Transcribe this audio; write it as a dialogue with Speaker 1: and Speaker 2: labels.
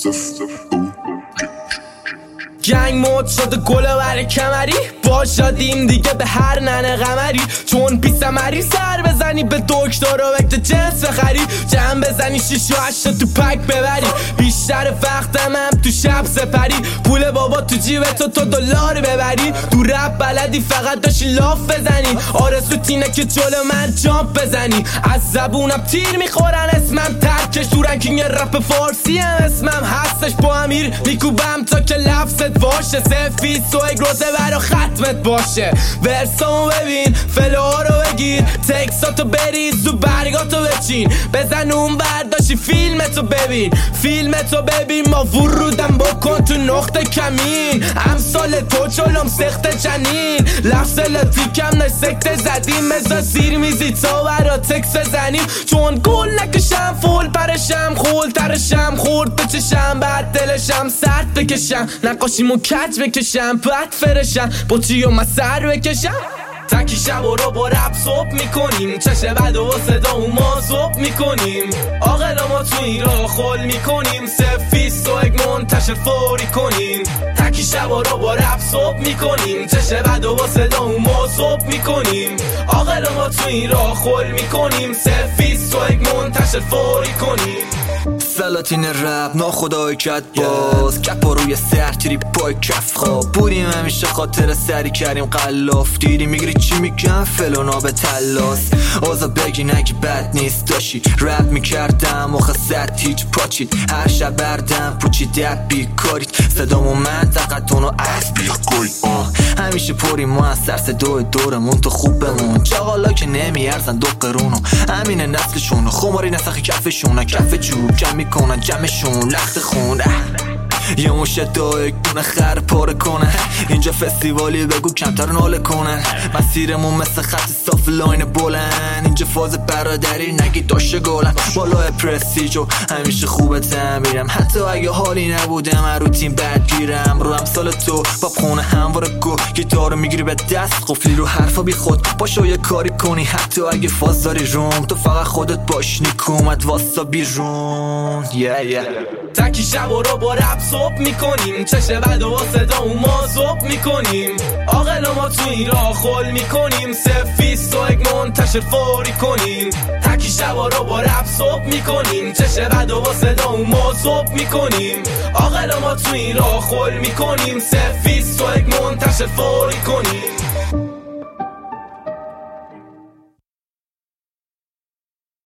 Speaker 1: گنگ مود شده گله بر کمری با شدیم دیگه به هر ننه قمری چون بی ثمری سر بزنی به دکتر و وقت جنس بخری جمع بزنی 6 و 8 تو پک ببری بیشتر وقتم هم تو شب سپری پول بابا تو جیبت تو دلار ببری تو رپ بلدی فقط داشتی لاف بزنی آرزوت اینه که جلو من جامپ بزنی از زبونم تیر میخورن اسمم ترکش تو رنکینگ رپ فارسی هم اسمم هستش با امیر میکوبم تا که لفظت باشه سفید سوگ روزه برا ختمت باشه ورسامو ببین فلوها رو بگیر تکساتو بریز تو برگاتو بچین بزن اون برداشی فیلمتو ببین ما ورودم بکن تو نقطه کمین امثال تو چلوم سخت جنین لفظ لطیکم نسکت زدیم مزا زیر میزی تا برا تکس بزنیم چون گل نکشم فول پرشم خول ترشم خورد بچشم بعد دلشم سرد بکشم نقاشیمو کج بکشم بعد فرشم با چیو من سر بکشم تکی شب و رو با رپ صبح میکنیم چشه بد و صدا و ما صبح میکنیم آقل ما تو این را خول میکنیم سفیست و اگ منتشر فوری کنیم تکی شب و رو با رپ صبح میکنیم چشه بد و صدا و ما صبح میکنیم آقل ما تو این را خول میکنیم سفیست و اگ منتشر فوری کنیم
Speaker 2: سلاطین رپ ناخدای کت باز کپ روی سر تریپ پای کف خواب بودیم همیشه خاطر سری کردیم قلاف دیدی میگری چی میگم فلونا به تلاس آزا بگی نگی بد نیست داشی رپ میکردم و خست هیچ پاچید هر شب بردم پوچیده بیکارید صدامو منطقتون و از بیکارید همیشه پریم ما از سرس دورمون تو خوب بمون چاقالا که نمیارزن دو قرونو همینه نسلشون خماری نسخی کفشون کف جوب جمع میکنن جمعشون لخت خون یه مشه دایک دونه خر پاره کنه اینجا فستیوالی بگو کمتر ناله کنن مسیرمون مثل خط صاف لاین بلند اینجا فاز برادری نگی داشته گلن بالای پرستیج و همیشه خوبه تعمیرم حتی اگه حالی نبودم رو تیم بد گیرم رو امثال تو با خونه همواره گو گیتارو میگیری به دست قفلی رو حرفا بی خود باشو یه کاری کنی حتی اگه فاز داری روم تو فقط خودت باش نیکومت واسا بیرون
Speaker 1: تکی شب و رو با رپ صبح میکنیم چشه بد و صدا و ما صبح میکنیم آقل ما تو این را خول میکنیم سفیست و اگ منتشر فوری کنیم تکی شب و رو با رپ صبح میکنیم چشه بد و صدا و ما صبح میکنیم آقل ما تو این را خول میکنیم سفیست و اگ منتشر فوری کنیم